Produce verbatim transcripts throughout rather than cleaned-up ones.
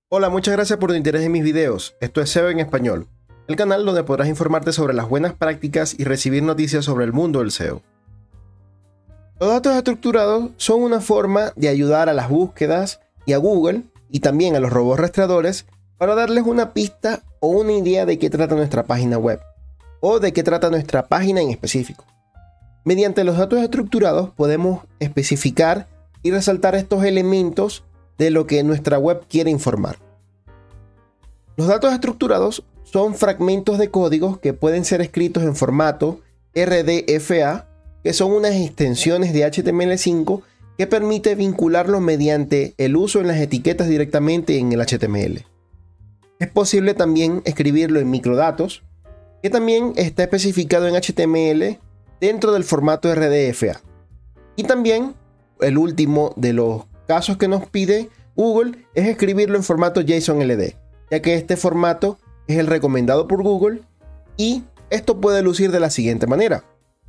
Hola, muchas gracias por tu interés en mis videos. Esto es S E O en español, el canal donde podrás informarte sobre las buenas prácticas y recibir noticias sobre el mundo del S E O. Los datos estructurados son una forma de ayudar a las búsquedas y a Google y también a los robots rastreadores para darles una pista o una idea de qué trata nuestra página web o de qué trata nuestra página en específico. Mediante los datos estructurados podemos especificar y resaltar estos elementos de lo que nuestra web quiere informar. Los datos estructurados son fragmentos de códigos que pueden ser escritos en formato R D F A, que son unas extensiones de H T M L cinco que permite vincularlo mediante el uso en las etiquetas directamente en el H T M L. Es posible también escribirlo en microdatos, que también está especificado en H T M L dentro del formato R D F A. Y también el último de los casos que nos pide Google es escribirlo en formato JSON L D, ya que este formato es el recomendado por Google y esto puede lucir de la siguiente manera.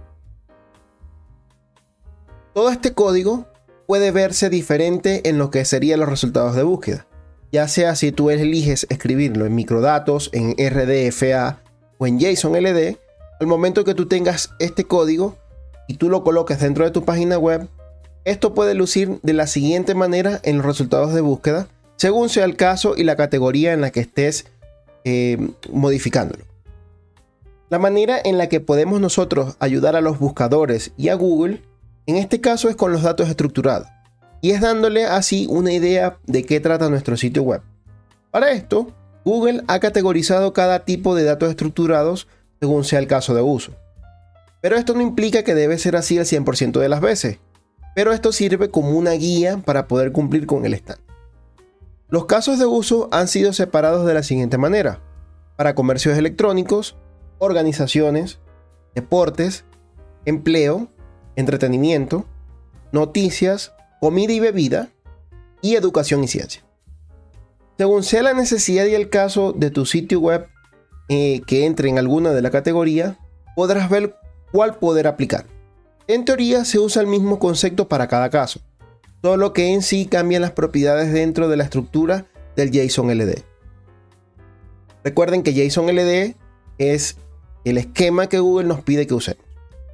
Todo este código puede verse diferente en lo que serían los resultados de búsqueda, ya sea si tú eliges escribirlo en microdatos, en R D F A o en JSON L D. Al momento que tú tengas este código y tú lo coloques dentro de tu página web, esto puede lucir de la siguiente manera en los resultados de búsqueda, según sea el caso y la categoría en la que estés eh, modificándolo. La manera en la que podemos nosotros ayudar a los buscadores y a Google, en este caso es con los datos estructurados, y es dándole así una idea de qué trata nuestro sitio web. Para esto, Google ha categorizado cada tipo de datos estructurados según sea el caso de uso. Pero esto no implica que debe ser así el cien por ciento de las veces, pero esto sirve como una guía para poder cumplir con el estándar. Los casos de uso han sido separados de la siguiente manera: para comercios electrónicos, organizaciones, deportes, empleo, entretenimiento, noticias, comida y bebida, y educación y ciencia. Según sea la necesidad y el caso de tu sitio web eh, que entre en alguna de la categoría, podrás ver cuál poder aplicar. En teoría se usa el mismo concepto para cada caso, solo que en sí cambian las propiedades dentro de la estructura del JSON L D. Recuerden que JSON L D es el esquema que Google nos pide que usemos.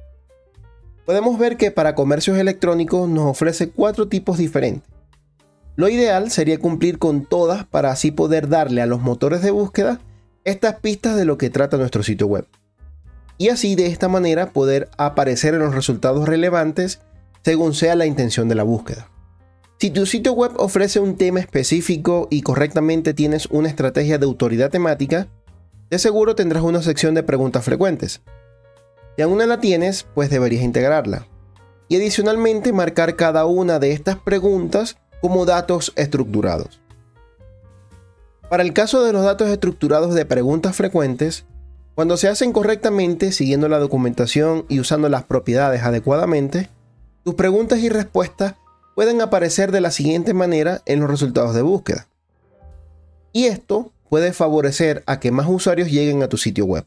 Podemos ver que para comercios electrónicos nos ofrece cuatro tipos diferentes. Lo ideal sería cumplir con todas para así poder darle a los motores de búsqueda estas pistas de lo que trata nuestro sitio web. Y así de esta manera poder aparecer en los resultados relevantes según sea la intención de la búsqueda. Si tu sitio web ofrece un tema específico y correctamente tienes una estrategia de autoridad temática, de seguro tendrás una sección de preguntas frecuentes. Si aún no la tienes, pues deberías integrarla. Y adicionalmente marcar cada una de estas preguntas como datos estructurados. Para el caso de los datos estructurados de preguntas frecuentes, cuando se hacen correctamente, siguiendo la documentación y usando las propiedades adecuadamente, tus preguntas y respuestas pueden aparecer de la siguiente manera en los resultados de búsqueda. Y esto puede favorecer a que más usuarios lleguen a tu sitio web.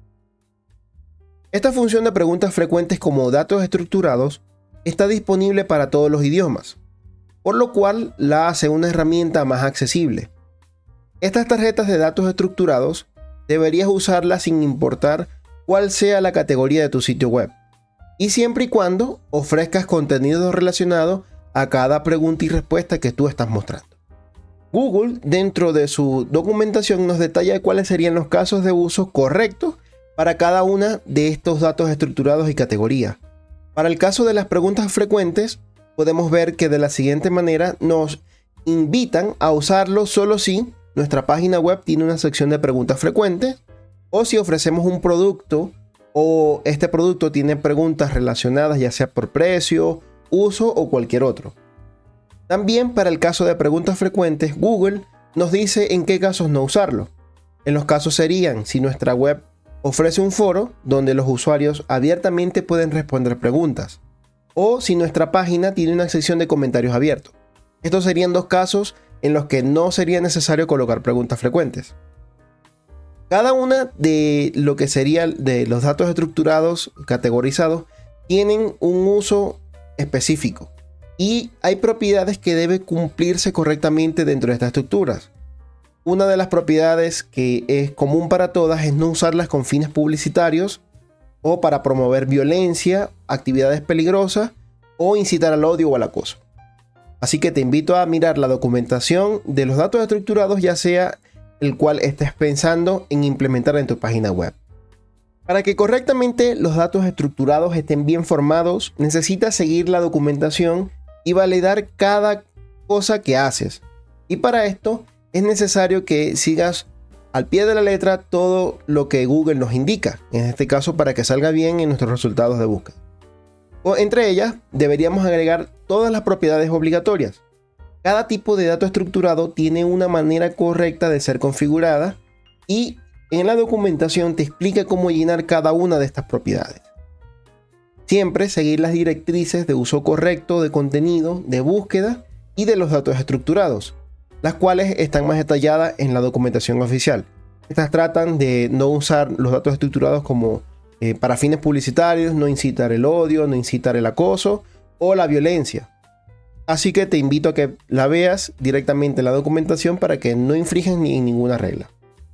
Esta función de preguntas frecuentes como datos estructurados está disponible para todos los idiomas, por lo cual la hace una herramienta más accesible. Estas tarjetas de datos estructurados deberías usarlas sin importar cuál sea la categoría de tu sitio web, y siempre y cuando ofrezcas contenido relacionado a cada pregunta y respuesta que tú estás mostrando. Google, dentro de su documentación, nos detalla cuáles serían los casos de uso correctos para cada una de estos datos estructurados y categorías. Para el caso de las preguntas frecuentes, podemos ver que de la siguiente manera nos invitan a usarlo solo si nuestra página web tiene una sección de preguntas frecuentes, o si ofrecemos un producto o este producto tiene preguntas relacionadas ya sea por precio, uso o cualquier otro. También para el caso de preguntas frecuentes, Google nos dice en qué casos no usarlo. En los casos serían si nuestra web ofrece un foro donde los usuarios abiertamente pueden responder preguntas, o si nuestra página tiene una sección de comentarios abiertos. Estos serían dos casos en los que no sería necesario colocar preguntas frecuentes. Cada una de lo que sería de los datos estructurados categorizados tienen un uso específico y hay propiedades que deben cumplirse correctamente dentro de estas estructuras. Una de las propiedades que es común para todas es no usarlas con fines publicitarios o para promover violencia, actividades peligrosas o incitar al odio o al acoso. Así que te invito a mirar la documentación de los datos estructurados, ya sea el cual estés pensando en implementar en tu página web. Para que correctamente los datos estructurados estén bien formados, necesitas seguir la documentación y validar cada cosa que haces. Y para esto es necesario que sigas al pie de la letra todo lo que Google nos indica, en este caso para que salga bien en nuestros resultados de búsqueda. O entre ellas, deberíamos agregar todas las propiedades obligatorias. Cada tipo de dato estructurado tiene una manera correcta de ser configurada y en la documentación te explica cómo llenar cada una de estas propiedades. Siempre seguir las directrices de uso correcto de contenido, de búsqueda y de los datos estructurados, las cuales están más detalladas en la documentación oficial. Estas tratan de no usar los datos estructurados como eh, para fines publicitarios, no incitar el odio, no incitar el acoso o la violencia. Así que te invito a que la veas directamente en la documentación para que no infrinjas ni en ninguna regla.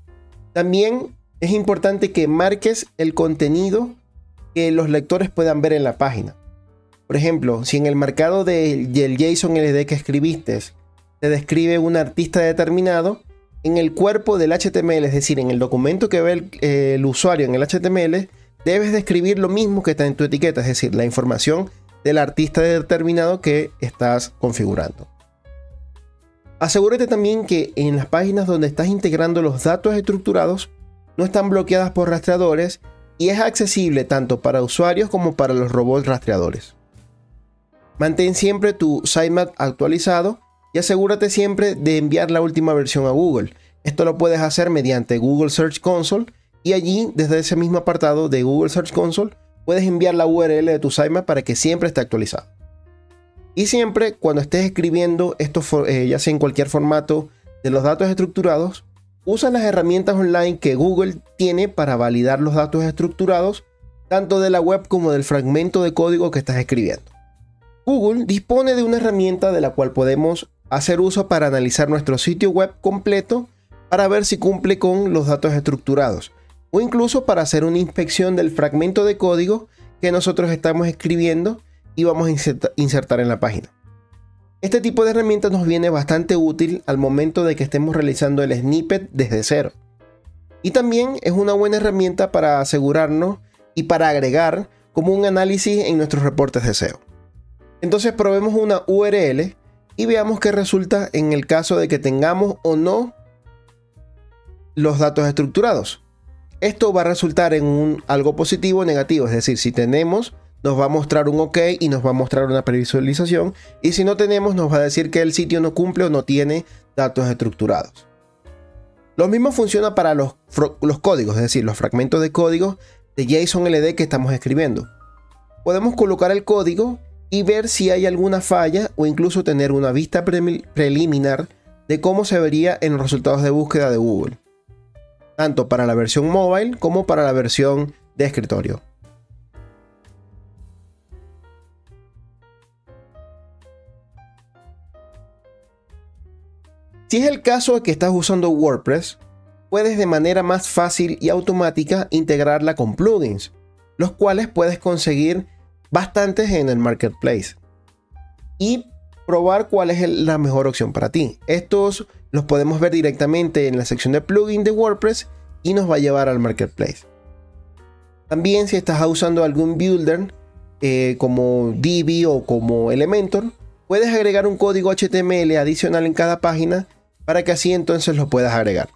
También es importante que marques el contenido que los lectores puedan ver en la página. Por ejemplo, si en el marcado de, del JSON L D que escribiste te describe un artista determinado, en el cuerpo del H T M L, es decir, en el documento que ve el, eh, el usuario en el H T M L, debes describir lo mismo que está en tu etiqueta, es decir, la información del artista determinado que estás configurando. Asegúrate también que en las páginas donde estás integrando los datos estructurados no están bloqueadas por rastreadores y es accesible tanto para usuarios como para los robots rastreadores. Mantén siempre tu sitemap actualizado y asegúrate siempre de enviar la última versión a Google. Esto lo puedes hacer mediante Google Search Console y allí, desde ese mismo apartado de Google Search Console, puedes enviar la U R L de tu sitemap para que siempre esté actualizado. Y siempre cuando estés escribiendo esto, eh, ya sea en cualquier formato de los datos estructurados, usa las herramientas online que Google tiene para validar los datos estructurados, tanto de la web como del fragmento de código que estás escribiendo. Google dispone de una herramienta de la cual podemos hacer uso para analizar nuestro sitio web completo para ver si cumple con los datos estructurados o incluso para hacer una inspección del fragmento de código que nosotros estamos escribiendo y vamos a insertar en la página. Este tipo de herramientas nos viene bastante útil al momento de que estemos realizando el snippet desde cero. Y también es una buena herramienta para asegurarnos y para agregar como un análisis en nuestros reportes de S E O. Entonces probemos una U R L y veamos qué resulta en el caso de que tengamos o no los datos estructurados. Esto va a resultar en un, algo positivo o negativo, es decir, si tenemos nos va a mostrar un OK y nos va a mostrar una previsualización, y si no tenemos nos va a decir que el sitio no cumple o no tiene datos estructurados. Lo mismo funciona para los, los códigos, es decir, los fragmentos de código de JSON L D que estamos escribiendo. Podemos colocar el código y ver si hay alguna falla o incluso tener una vista pre- preliminar de cómo se vería en los resultados de búsqueda de Google, tanto para la versión móvil como para la versión de escritorio. Si es el caso de que estás usando WordPress, puedes de manera más fácil y automática integrarla con plugins, los cuales puedes conseguir bastantes en el marketplace y probar cuál es la mejor opción para ti. Estos los podemos ver directamente en la sección de plugins de WordPress y nos va a llevar al marketplace. También si estás usando algún builder eh, como Divi o como Elementor, puedes agregar un código H T M L adicional en cada página para que así entonces lo puedas agregar.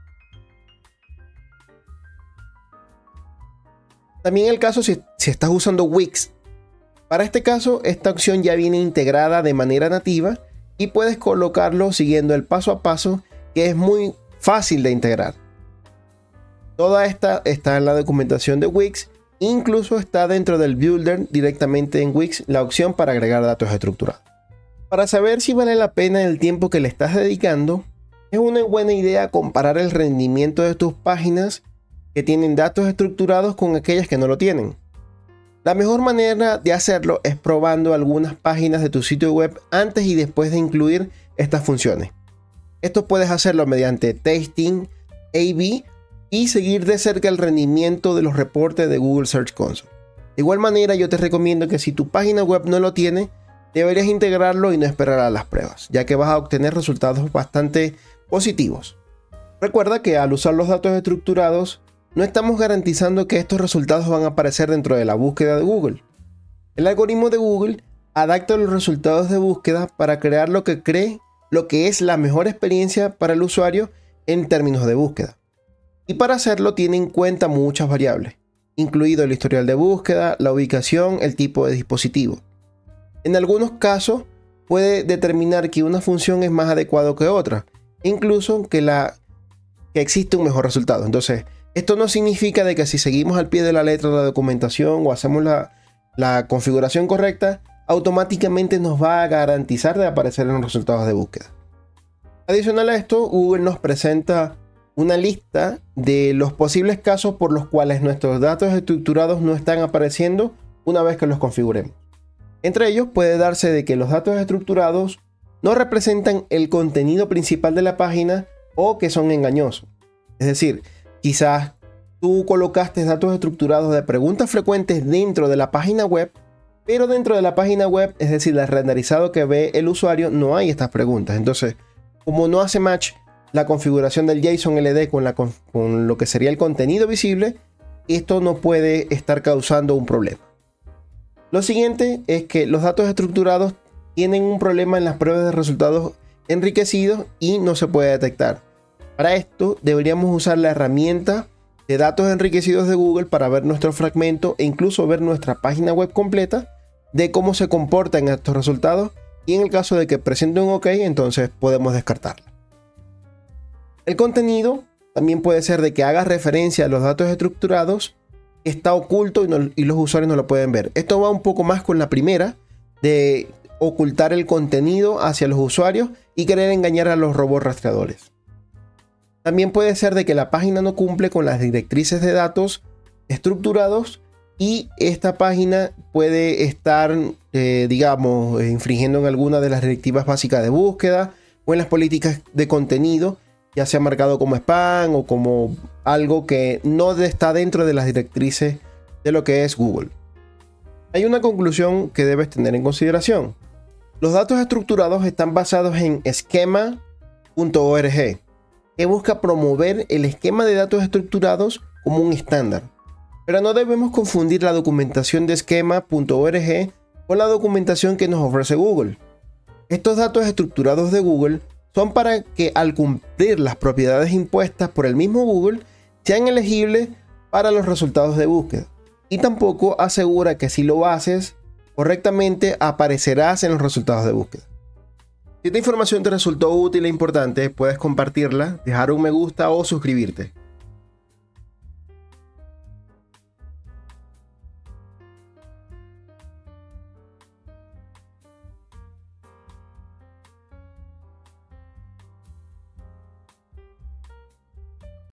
También el caso si, si estás usando Wix. Para este caso, esta opción ya viene integrada de manera nativa y puedes colocarlo siguiendo el paso a paso, que es muy fácil de integrar. Toda esta está en la documentación de Wix, incluso está dentro del builder directamente en Wix la opción para agregar datos estructurados. Para saber si vale la pena el tiempo que le estás dedicando, es una buena idea comparar el rendimiento de tus páginas que tienen datos estructurados con aquellas que no lo tienen. La mejor manera de hacerlo es probando algunas páginas de tu sitio web antes y después de incluir estas funciones. Esto puedes hacerlo mediante testing A B y seguir de cerca el rendimiento de los reportes de Google Search Console. De igual manera, yo te recomiendo que si tu página web no lo tiene, deberías integrarlo y no esperar a las pruebas, ya que vas a obtener resultados bastante positivos. Recuerda que al usar los datos estructurados, no estamos garantizando que estos resultados van a aparecer dentro de la búsqueda de Google. El algoritmo de Google adapta los resultados de búsqueda para crear lo que cree lo que es la mejor experiencia para el usuario en términos de búsqueda. Y para hacerlo tiene en cuenta muchas variables, incluido el historial de búsqueda, la ubicación, el tipo de dispositivo. En algunos casos puede determinar que una función es más adecuada que otra, incluso que, la, que existe un mejor resultado. Entonces, esto no significa de que si seguimos al pie de la letra de la documentación o hacemos la, la configuración correcta, automáticamente nos va a garantizar de aparecer en los resultados de búsqueda. Adicional a esto, Google nos presenta una lista de los posibles casos por los cuales nuestros datos estructurados no están apareciendo una vez que los configuremos. Entre ellos puede darse de que los datos estructurados no representan el contenido principal de la página o que son engañosos. Es decir, quizás tú colocaste datos estructurados de preguntas frecuentes dentro de la página web, pero dentro de la página web, es decir, el renderizado que ve el usuario, no hay estas preguntas. Entonces, como no hace match la configuración del JSON L D con, la, con lo que sería el contenido visible, esto no puede estar causando un problema. Lo siguiente es que los datos estructurados tienen un problema en las pruebas de resultados enriquecidos y no se puede detectar. Para esto deberíamos usar la herramienta de datos enriquecidos de Google para ver nuestro fragmento e incluso ver nuestra página web completa de cómo se comportan estos resultados, y en el caso de que presente un OK, entonces podemos descartarla. El contenido también puede ser de que haga referencia a los datos estructurados, está oculto y, no, y los usuarios no lo pueden ver. Esto va un poco más con la primera, de ocultar el contenido hacia los usuarios y querer engañar a los robots rastreadores. También puede ser de que la página no cumple con las directrices de datos estructurados y esta página puede estar, eh, digamos, infringiendo en alguna de las directivas básicas de búsqueda o en las políticas de contenido, ya sea marcado como spam o como algo que no está dentro de las directrices de lo que es Google. Hay una conclusión que debes tener en consideración. Los datos estructurados están basados en schema punto org, que busca promover el esquema de datos estructurados como un estándar. Pero no debemos confundir la documentación de schema punto org con la documentación que nos ofrece Google. Estos datos estructurados de Google son para que al cumplir las propiedades impuestas por el mismo Google sean elegibles para los resultados de búsqueda. Y tampoco asegura que si lo haces correctamente aparecerás en los resultados de búsqueda. Si esta información te resultó útil e importante, puedes compartirla, dejar un me gusta o suscribirte.